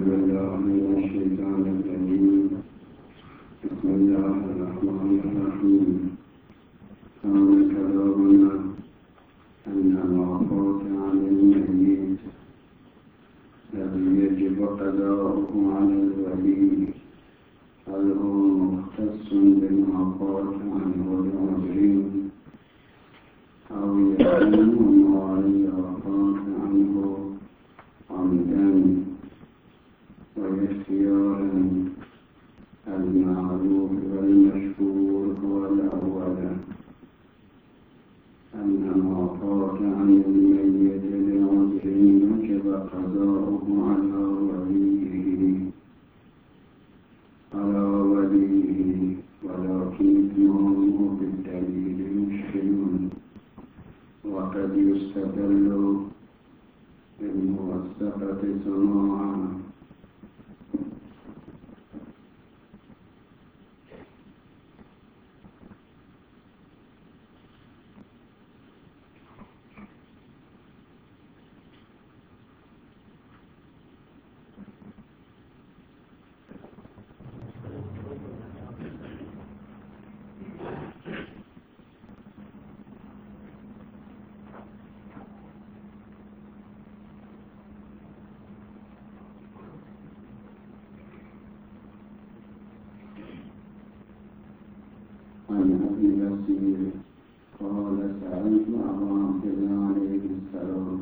بالله من الشيطان الرجيم. بسم الله الرحمن الرحيم. كان كلامنا أن ما فات عن الميت الذي يجب قضاؤه على الولي هل هو مختص بما فات عنه العذرين أو يكون ما فات عنه عمدا واختيارا. المعروف والمشهور هو الأول أن ما فات عن الميت لعذر وجب قضاؤه على وليه ولكن إتمامه بالدليل مشكل وقد يستدل بالموثقة سماعا. عن أبي بصير قال سألت أبا عبد الله عليه السلام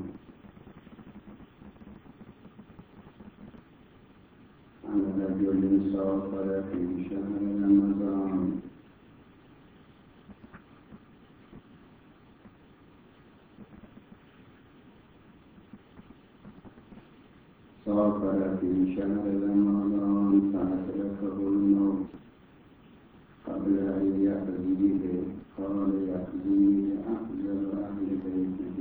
عن رجل سافر في شهر رمضان فأدركه الموت قبل أن يأذيه. قال يأذيه أفضل أهل بيته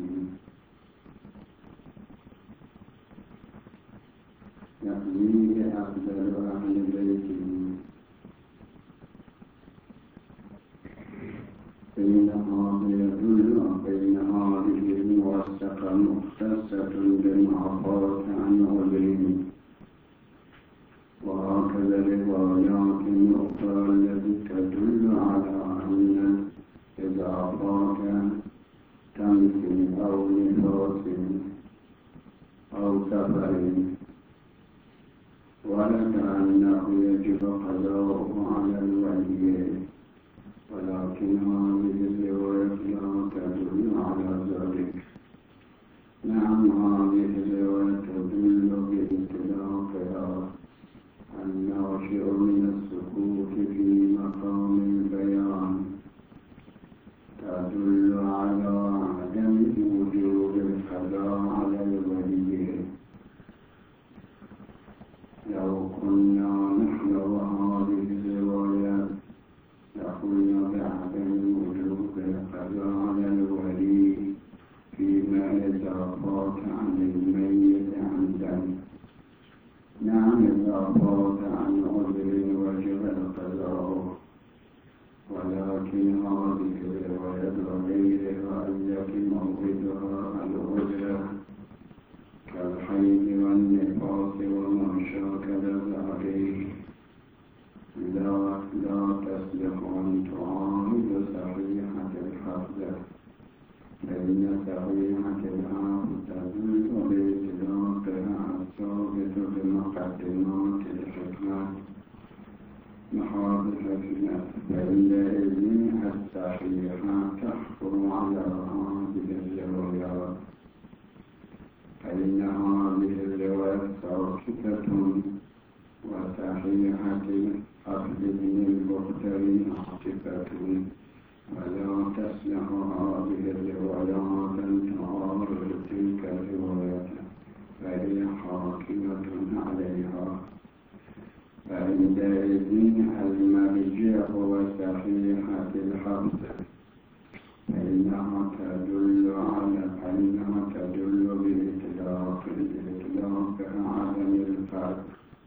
بين هذه الموثقة مختصة بما فات عن عذرين. وهكذا روايات أخرى التي تدل على أن إذا فات تمثل أو نفاس أو سفر ورد أنه يجب قضاؤه على الولي، ولكن هذه الرواية لا تدل على ذلك. نعم، هذه الرواية تدل بإطلاقها الناشئ من السكوت في مقام البيان، تدل على عدم وجوب القضاء على الولي. لو كنا نحن وهذه الروايات لقلنا بعدم وجوب القضاء على الولي فيما إذا فات عن الميت عمدا. نعم، إذا فات عن عذر وجب القضاء، ولكن هذه الرواية وغيرها التي موردها العذر كالحيض والنفاس وما شاكل ذلك لا تصلح أن تعارض صحيحة الحفظ، فإن صحيحة الحفظ تدل بإطلاقها الثابت بمقدمات الحكمة محاضر الحكمة، فعندئذ الصحيحة تحكم على هذه الروايات، فإن هذه الروايات ساكتة وصحيحة الحفظ من المختار عاطفة، ولا تصلح هذه الروايات أن تعارض تلك الروايات، فهي حاكمة عليها. فعندئذ المرجع هو صحيحة الحفظ، فإنها تدل بإطلاق عدم الفرق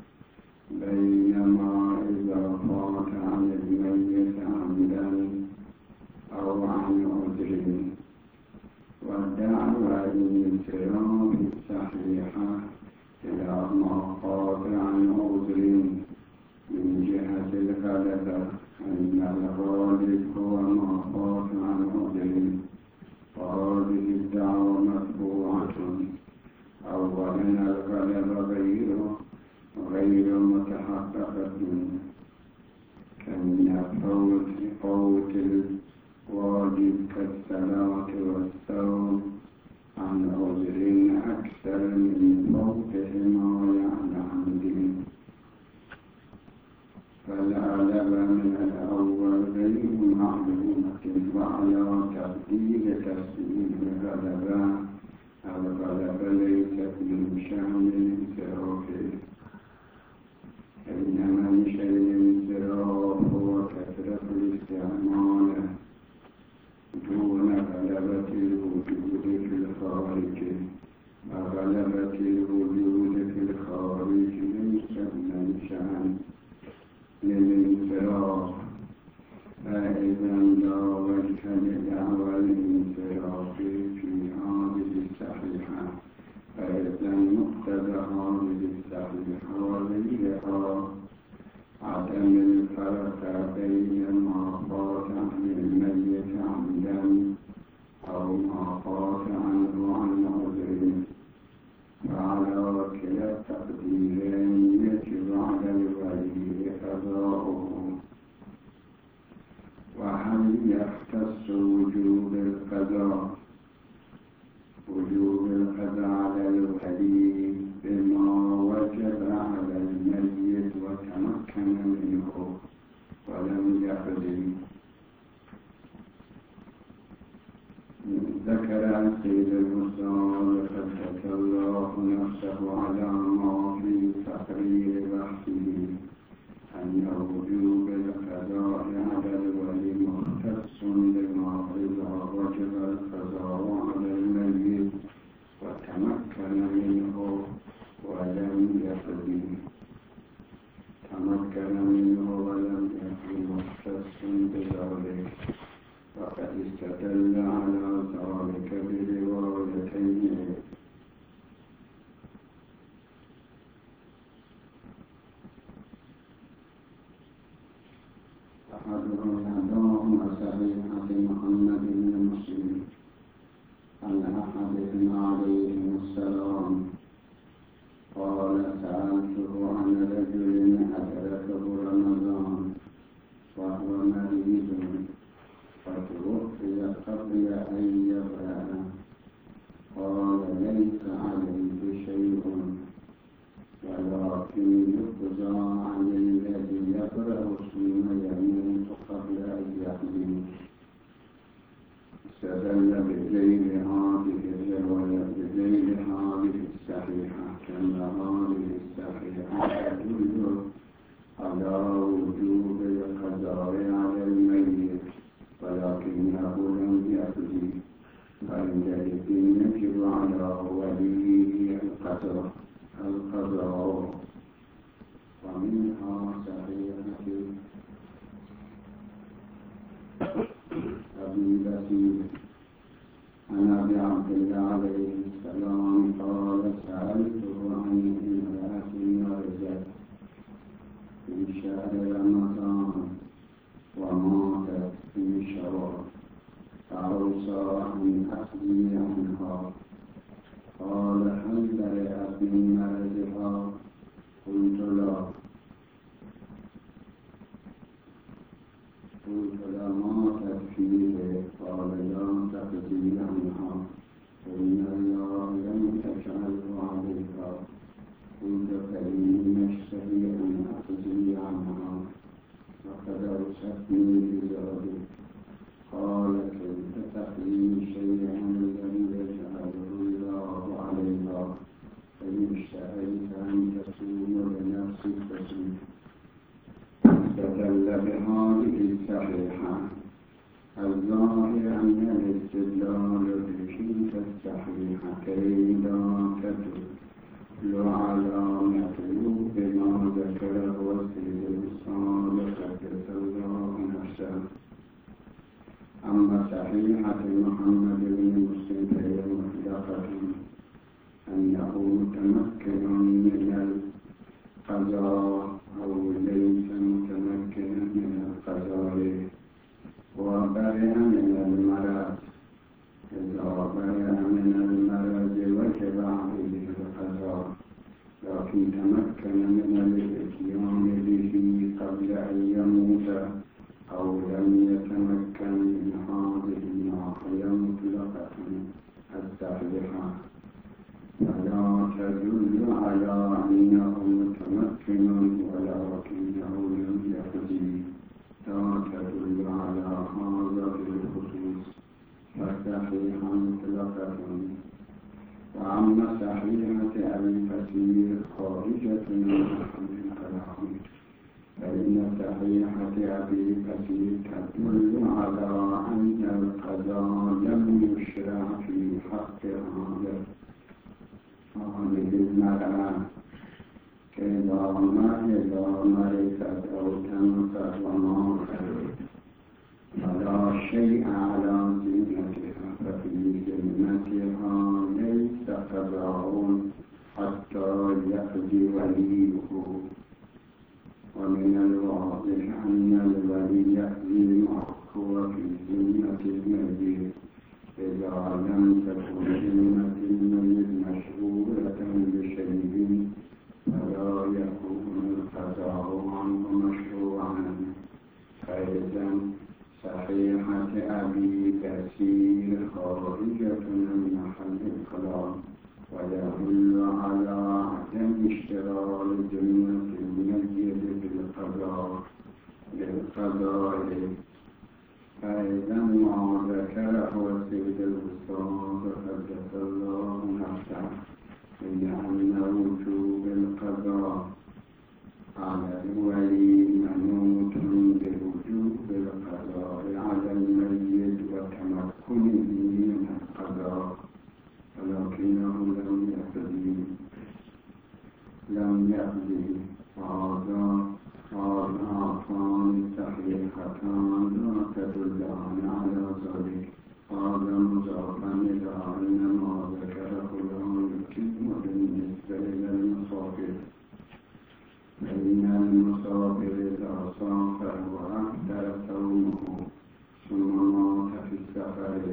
بينما إذا فات عن الميت عمدا أو عن عذر. والدعوى للانصراف الصحيحة إلى ما قاطع عذر من جهة الغلبة أن الغالب هو ما قاطع عذر، وهذه الدعوة متبوعة. أولا الغلبة غير متحققة، كمن فوت الواجب كالصلاة والصوم عن عذر أكثر من فوتهما على عمد. فالغلبة من الأول غير معلومة، وعلى تبديل تفسير الغلبة ليست من شأن الانصراف، إنما من شأن الانصراف وكثرة الاستعمال دون غلبة الوجود في الخارج. غلبة الوجود في الخارج ليست من شأن للانصراف، فإذا لا وجه لدعوى الانصراف في هذه الصحيحة، فإذا مقتضى هذه الصحيحة وغيرها عدم الفرق بين ما قاطع للميت عمدا أو ما قاطع عنه عن عذر، فعلى كلا التقديرين يجب على الولي قضاؤه. وهل يختص وجوب القضاء على الولي بما وجب على الميت وتمكن منه ولم يقضي؟ ذكر سيد المصطفى قدس الله نفسه على ما في تقرير بحثه أن وجوب القضاء على الولي مختص بما إذا وجب القضاء على الميت وتمكن منه ولم يقضي. تمكن منه ولم يقضي مختص بذلك، وقد استدل على ذلك بروايتين. أحدهما صحيحة محمد بن مسلم عن أحدهم عليه السلام قال سألته عن رجل أدركه رمضان وهو مريض فتوفي قبل أن يبرأ، قال ليس عليه شيء ولكن يقضى عن الذي يبرأ ثم يموت قبل أن يحمل. استدل بذيل هذه الرواية بذيل هذه الصحيحة، كما هذه الصحيحة تدل على وجوب القضاء على الميت ولكنه لم يقضي، فعندئذ يجب على وليه القضاء. ومنها صحيحة أبي بكر عن أبي عبد الله عليه السلام قال سألته عن امرأة مرضت في شهر رمضان وماتت في شوال، فأوصى أن أقضي عنها. قال هل برئت من مرضها؟ قلت لا. ماتت فيه. قال لا تقضي عنها، إن الله لم يجعله عليها. قلت فإني أشتهي أن أقضي عنها وقد أوصتني بذلك. قال كيف تقضي شيئا لم يجعله الله عليها؟ فإن اشتهيت أن تصوم لنفسك فصوم. استدل بهذه الصحيحة الظاهر أن الاستدلال بكلتا الصحيحتين لا تدل على مطلوب ما ذكره سيد الصالح قدس الله نفسه. أما صحيحة محمد بن مسلم فهي مطلقة أنه متمكن القضاء أو ليس متمكنا من القضاء وبرئ من المرض. إذا برئ من المرض وجب عليه القضاء، لكن تمكن من الإتيان به قبل أن يموت أو لم يتمكن من هذه الناحية مطلقة الصحيحة، فلا تدل على أنه متمكن ولكنه لم يقضي، لا تدل على هذا بالخصوص، فالصحيحة مطلقة. وأما صحيحة الكثير خارجة عن الكلام، فإن صحيحة أبي كثير تدل على أن القضاء لم يشرع في حق هذه المرأة إذا مرضت أو تنفت وماتت ولا شيء على ذمتها، ففي ذمتها ليس قضاء حتى يقضي وليه. ومن الواضح أن الولي يقضي ما هو في ذمة الميت إذا لم تكن ذمة الميت مشغولة بشيء، فلا يكون القضاء عنه مشروعا. فإذا صحيحة أبي كثير خارجة من محل الكلام، ويدل على عدم اشتراط ذمة الميت بالقضاء. فإذا ما ذكره السيد الأستاذ قدس الله نفسه من أن وجوب القضاء على الولي منوط بوجوب القضاء على الميت وتمكنه من القضاء، ولكنه لم يقضي. هذان صحيحتان لا تدلان على ذلك. هذا مضافا إلى أن ما ذكره لا يتم بالنسبة إلى المسافر، فإن المسافر إذا سافر وأكثر صومه ثم مات في السفر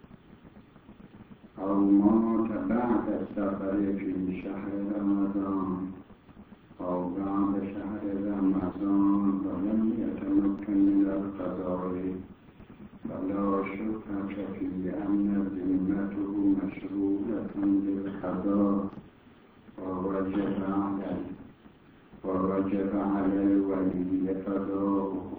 أو مات بعد السفر في شهر رمضان أو بعد شهر رمضان ولم يتمكن من القضاء، فلا شك في أن ذمته مشغولة بالقضاء، ووجب على الولي قضاؤه.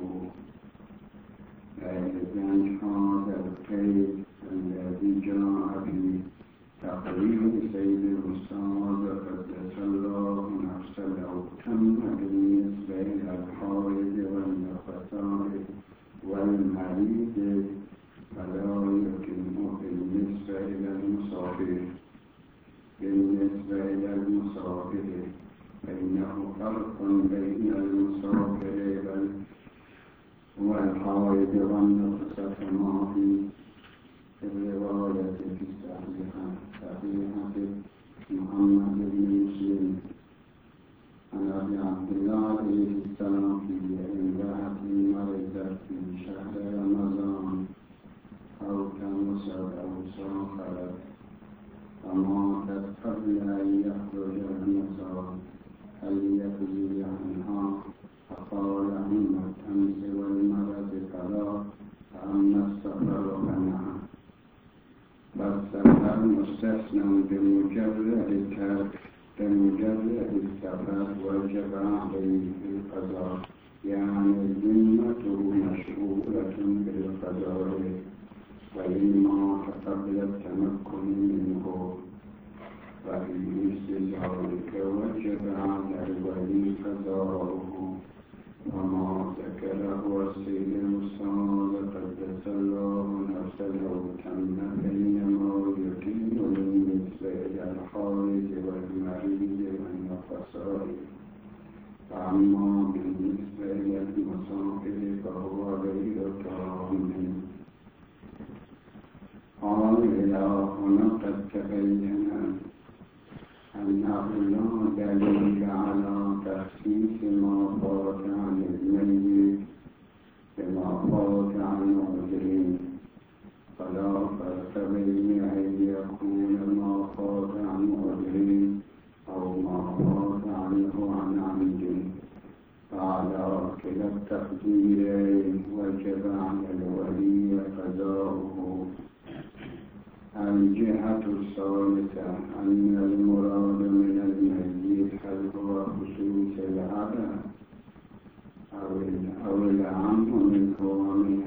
فإذا هذا القيد الذي جاء في تقرير سيد الأستاذ قدس الله نفسه لو تم بالنسبة إلى الحائض والنفساء والمريض فلا يتم بالنسبة إلى المسافر، فإنه فرق بين المسافر والحائض والنفساء كما في الرواية في صحيحة محمد بن مسلم عن أبي عبد الله عليه السلام في امرأة مرضت في شهر رمضان أو تمست أو سافرت فماتت قبل أن يخرج رمضان، هل يقضي عنها؟ فقال أما التمس والمرض فلا، فأما السفر فنعم. فالسفر مستثنى بمجرد السفر وجب عليه القضاء، يعني ذمته مشغولة بالقضاء، وإن مات قبل التمكن منه ففي مثل ذلك وجب على الولي قضاؤه. وما ذكره السيد الأستاذ قدس الله نفسه تم بينما يتم بالنسبة إلى الحائض والمريض والنفساء، فأما بالنسبة إلى المسافر فهو غير تام. قال إلى هنا قد تبين أنه لا دليل على تخصيص إلى التقدير وجب على الولي قضاؤه. الجهة الثالثة أن المراد من الميت هل هو خصوص الأب أو العم منه ومن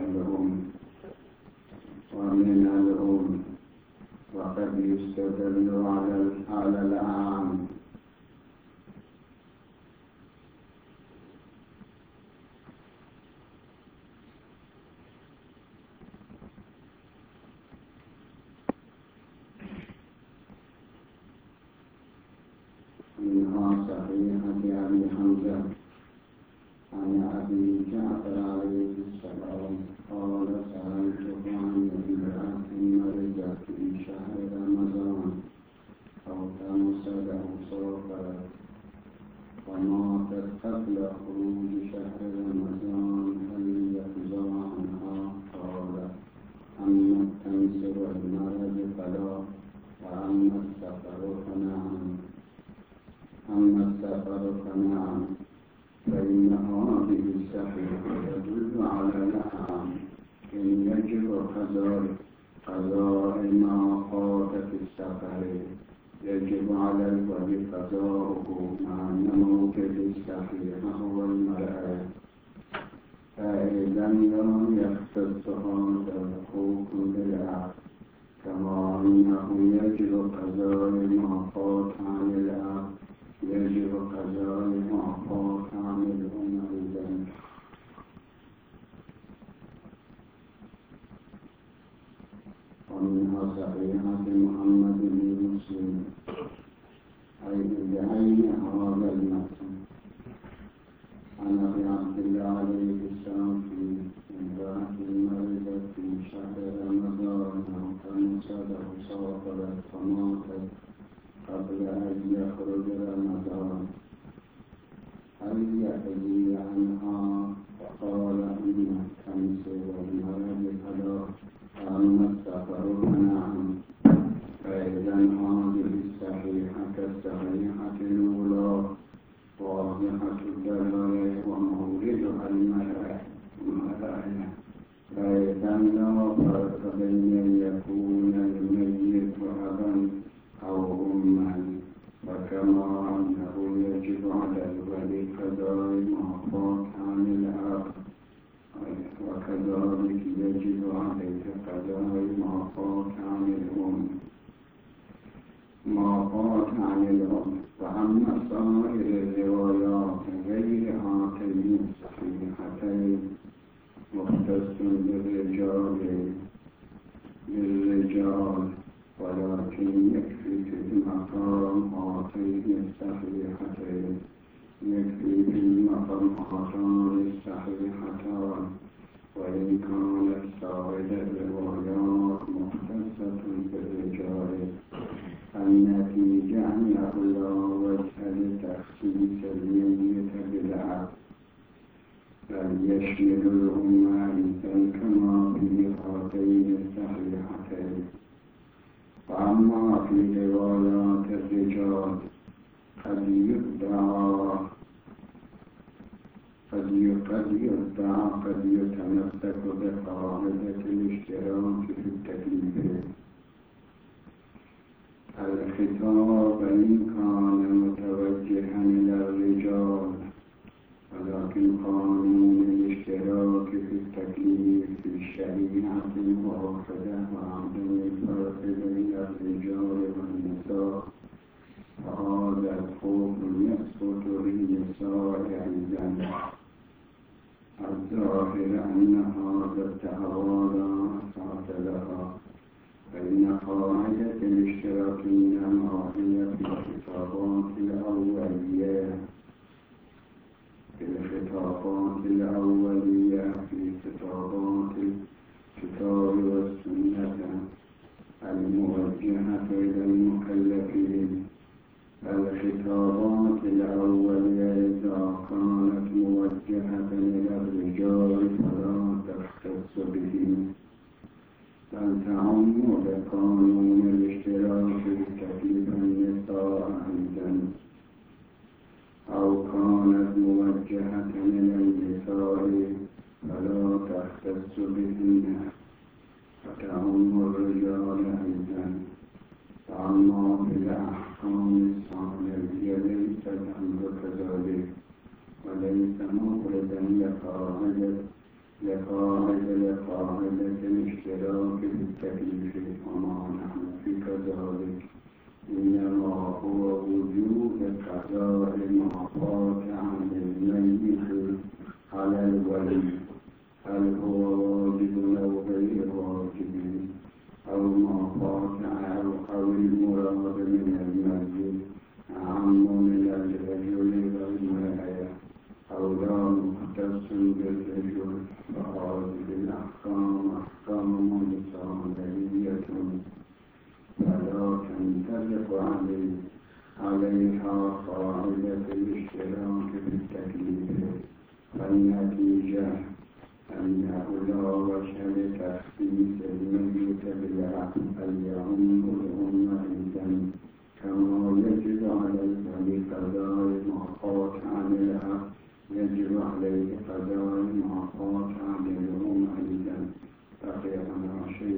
الأم، وقد يستدل على العام. منها صحيحة أبي حمزة عن أبي جعفر عليه السلام قال سألته عن امرأة مرضت في شهر رمضان أو تمسد أو سافرت وماتت قبل خروج شهر رمضان هل يقضى عنها؟ قال أما التمس والمرض فلا، وأما السفر فنعم، فإن هذه الصحيحة تدل على العام. إن يجب قضاء ما فات في السفر يجب على الولي قضاؤه، مع أن موقف الصحيحة هو المرأة، فإذا لم يختص هذا الحكم بالعقل، كما أنه يجب قضاء ما فات عن الأب يجب قضاء ما فات عن الأم أيضا. ومنها صحيحة محمد بن مسلم أي بعين هذا المتن عن أبي عبد الله عليه السلام في امرأة مرضت في شهر رمضان أو تمسد أو سافرت فماتت قبل أن يخرج رمضان هل يقضي عنها؟ فقال إن التمس والمرض فلا، وأما السفر فنعم. فإذا هذه الصحيحة كالصحيحة الأولى واضحة الدلالة وموردها المرأة، فإذا لا فرق بين يكون الميت أبا أو أما، وكما أنه يجب على الولي قضاء ما فات عن الأب، وكذلك يجب عليه قضاء ما فات عن الأم. وأما سائر الروايات غير هاتين الصحيحتين مختص بالرجال، ولكن يكفي في المقام هاتين الصحيحتين وإن كانت سائر الروايات مختصة بالرجال. النتيجة أنه لا وجه لتخصيص الميت بالعقل، بل يشمل الأمة أيضا كما في هاتين الصحيحتين. وأما في روايات الرجال قد يتمسك بقاعدة الاشتراك في التكليف. الخطاب إن كان متوجها إلى الرجال، ولكن قانون الاشتراك في التكليف في الشريعة واحدة وعدم الفرق بين الرجال والنساء، وهذا الحكم يسقط للنساء أيضا. الظاهر أن هذا التعارض أساس لها، فإن قاعدة الاشتراك إنما هي في الخطابات الأولية في خطابات الكتاب والسنة الموجهة إلى المكلفين. الخطابات الأولية إذا كانت موجهة إلى الرجال فلا تختص بهم، بل تعم بقانون الاشتراك في تكليف النساء أيضا. أو كانت موجهة موجهة إلى النساء فلا تختص بهن فتعم الرجال أيضا. فأما في الأحكام الصالحية ليس الأمر كذلك، وليس مفردا لقاعدة الاشتراك في التكليف، وما نحن في كذلك، إنما هو وجود قضاء ما فات عن الميت على الولي، هل هو واجب أو غير واجب، أو ما فات أو المراد من الميت أعم من الرجل والمرأة، أو لا مختص بالرجل. فهذه الأحكام أحكام صالحية فلا تنطبق عليها قاعدة الاشتراك في التكليف. فالنتيجة أنه لا وجه لتخصيص الميت بالعقل، بل يعم الأمة إذا، كما يجب على الولي قضاء ما فات عن الأب، يجب عليه قضاء ما فات